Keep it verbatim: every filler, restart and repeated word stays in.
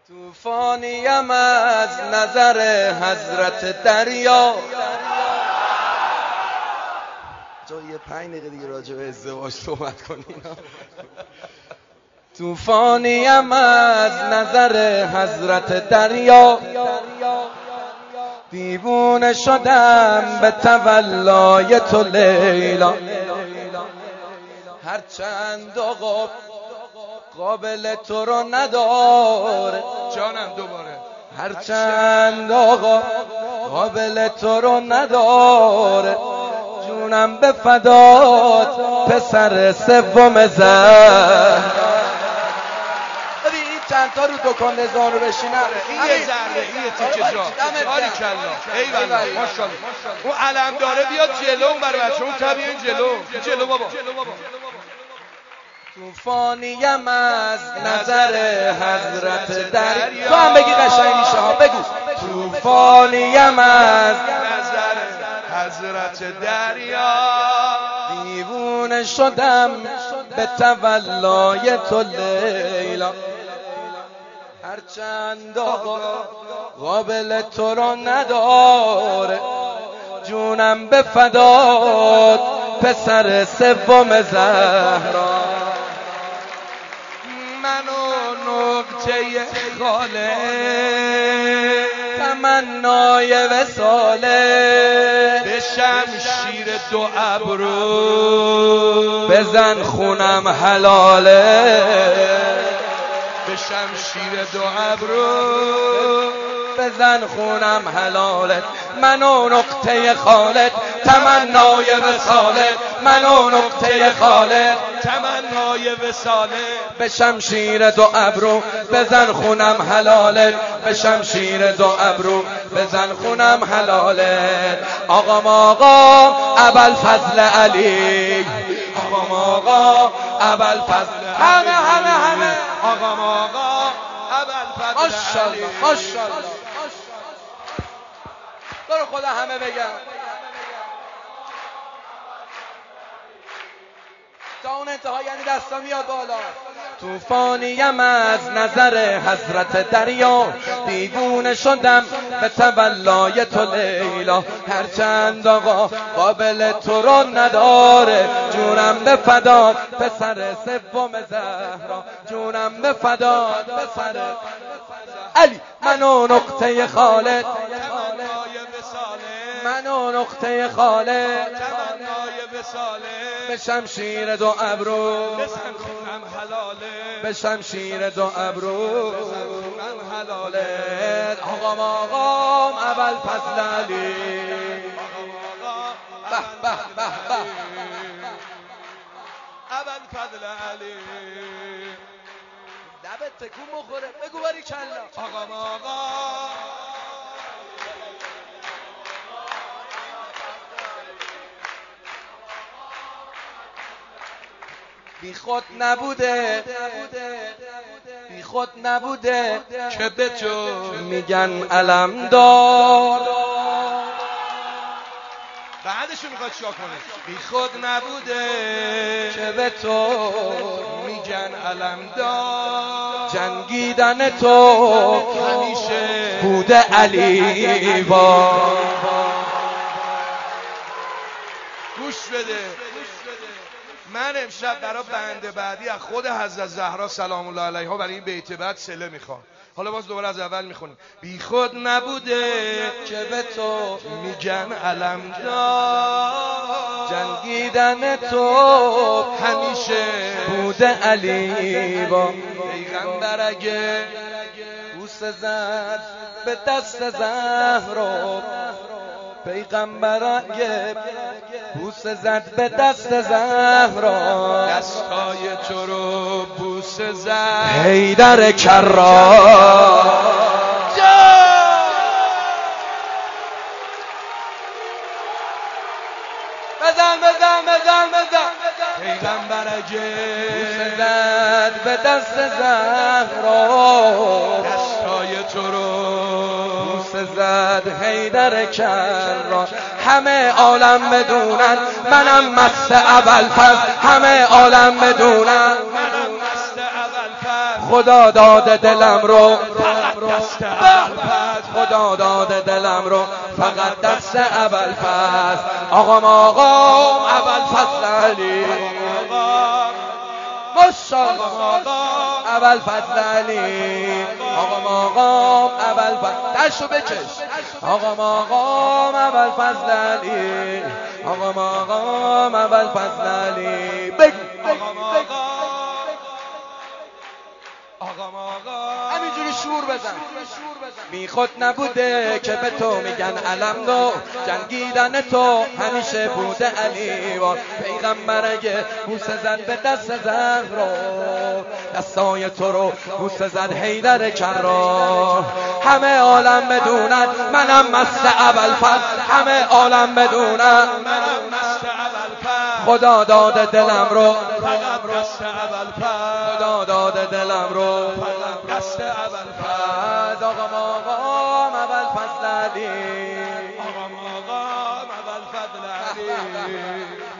طوفانیم از نظر حضرت دریا. جای پنج دقیقه دیگه راجع به ازدواج صحبت کنیم. طوفانیم از نظر حضرت دریا، دیوونه شدم به تولای تو لیلا. هرچند آقا قابل تو رو نداره، جانم دوباره هرچند آقا قابل تو رو نداره، جونم به فدات پسر سوم زهر. ببین این چند تا رو دکان نزار رو بشینن، این یه ذره، این یه تیکه جا. باریکلا، ایوالله، ماشاءالله. اون علم داره بیاد جلو، اون برای بچه اون طبیعی جلو جلو بابا. طوفانیم از نظر حضرت دریا. تو هم بگی قشنگ میشه ها، بگو. طوفانیم از نظر حضرت دریا، دیوونه شدم به تولای تو لیلا. هرچند آقا قابل تو رو نداره، جونم به فدات پسر سوم زهرا. من و نقطه خاله، تمنای وصاله، به شمشیر دو ابرو بزن خونم حلاله. به شمشیر دو ابرو بزن خونم حلاله. من و نقطه خالد، تمنای وصاله. من و نقطه خالد، تمنای وصاله. به شمشیر دو ابرو بزن خونم حلاله. به شمشیر دو ابرو بزن خونم حلاله. آقام آقا ابوالفضل علی، آقام آقا ابوالفضل، همه همه همه آقام آقا ابوالفضل علی. ماشاءالله برو خدا همه بگم تا اون انتها، یعنی دستا میاد بالا. طوفانیم از نظر حضرت دریا، دیوونه شدم به تولای تو لیلا. هرچند آقا قابل تو رو نداره، جونم به فدات پسر سوم زهرا. جونم به فدات پسر علی. من و نقطه خالد، من و نقطه خالد، تمنای وصاله. به شمشیر دو ابرو بزن خونم حلاله. به شمشیر دو ابرو بزن خونم حلاله. آقام آقام ابوالفضل علی، به به به به ابوالفضل علی. لبت تکون بخوره، بگو باریکلا. آقام آقا بی خود نبوده، بی خود نبوده که به تو میگن علم دار. بعدشو میخواد چیکار کنه؟ بی خود نبوده که به تو میگن علم دار. جنگیدن تو همیشه بوده علی با. گوش بده، من امشب برای بنده بعدی از خود حضرت زهرا سلام الله علیها برای این بیت بعد سله میخوام. حالا باز دوباره از اول میخونیم. بی خود نبوده که به تو میگن علم دار. جنگیدن تو همیشه بوده علی با. پیغمبر اگه بوسه زد به دست زهرا، پیغمبر اگه بوسه زد به دست زهرا، دستای تو رو بوسه زد حیدر کرار. بزن بزن بزن بزن. پیغمبر اگه بوسه زد به دست زهرا، دستای تو رو بوسه زد حیدر کرار. همه عالم بدونن منم مست ابوالفضل، همه عالم بدونن منم مست ابوالفضل. خدا داده دلم رو فقط دست ابوالفضل، خدا داده دلم رو فقط دست ابوالفضل. آقا ماقام ابوالفضل علی، ماشاءالله ابوالفضل علی، آقا ماقام ابوالفضل، دستشو بکش. آقا ماقام ابوالفضل علی، آقا ماقام ابوالفضل علی، بگو آقا ماقام، آقا ماقام، همینجوری شور بزن. بی خود نبوده که به تو میگن علم دو، جنگیدن تو همیشه بوده علی. و پیغمبر اگه بوسه زد به دست زهرا، دستای تو رو بوسه زد حیدر کرار. همه عالم بدونن منم مست ابوالفضل، همه عالم بدونن منم مست ابوالفضل. خدا داده دلم رو فقط دست ابوالفضل، خدا داده دلم رو فقط دست ابوالفضل. آقا ماقام ابوالفضل علی، آقا ماقام ابوالفضل علی.